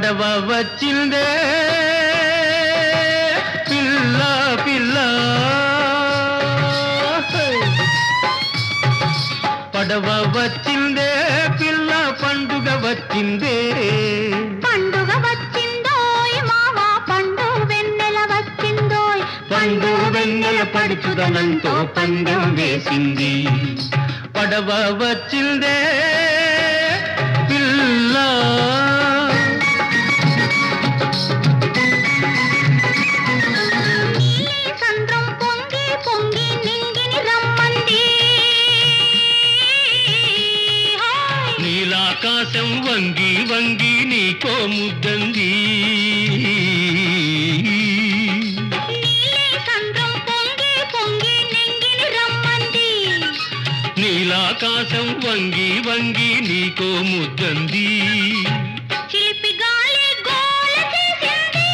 పడవ వచ్చిందే పిల్ల పిల్ల పడవ వచ్చిందే పిల్ల పండుగ వచ్చిందే పండుగ వచ్చిందోయ్ మావా పండు వెన్నెల వచ్చిందోయ్ పండు వెన్నెల పడుచుదనంతో పందెం వేసింది పడవ వచ్చిందే పిల్ల సంద్రం పొంగి పొంగి నింగిని రమ్మంది నీలాకాశం వంగి వంగి నీకో ముద్దంది సంద్రం పొంగి పొంగి నింగిని రమ్మంది నీలాకాశం వంగి వంగి నీకో ముద్దంది చిలిపి గాలి గోల చేసింది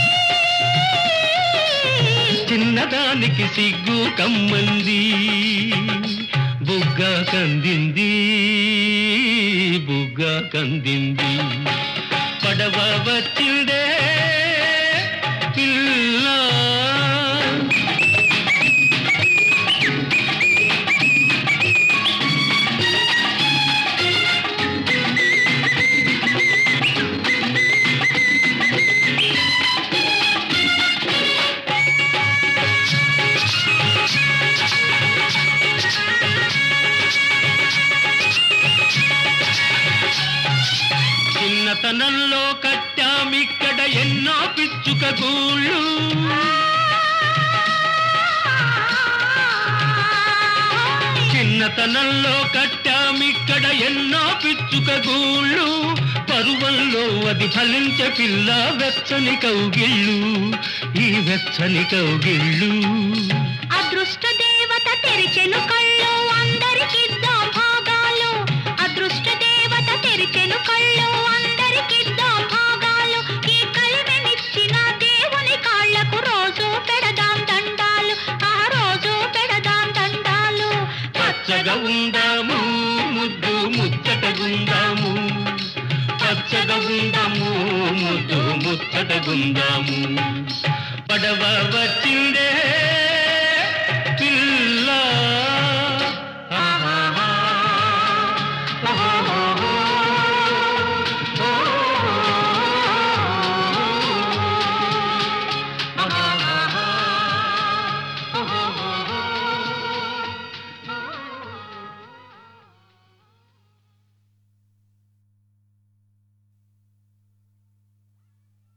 చిన్నదానికి సిగ్గు కమ్మంది బుగ్గ కందింది బుగ్గ కందింది పడవ వచ్చిందే పిల్ల చిన్నతనంలో కట్టామిక్కడ ఎన్నో పిచ్చుక గూళ్ళు చిన్నతనంలో కట్టామిక్కడ ఎన్నో పిచ్చుక గూళ్ళు పరువంలో అది ఫలించే పిల్ల వెచ్చని కౌగిళ్ళు ఈ వెచ్చని కౌగిళ్ళు అదృష్ట దేవత తెరిచెను కళ్ళు అందరికిద్దాం భాగాలు అదృష్ట దేవత తెరిచెను కళ్ళు అందరికిద్దాం భాగాలు ఈ కలిమెనిచ్చిన దేవుని కాళ్లకు రోజు పెడదాం దండాలు ఆ రోజు పెడదాం దండాలు పచ్చగా ఉందాము ముద్దు ముచ్చటగుందాము పచ్చగా ఉందాము ముద్దు ముచ్చటగుందాము పడవ వచ్చిందే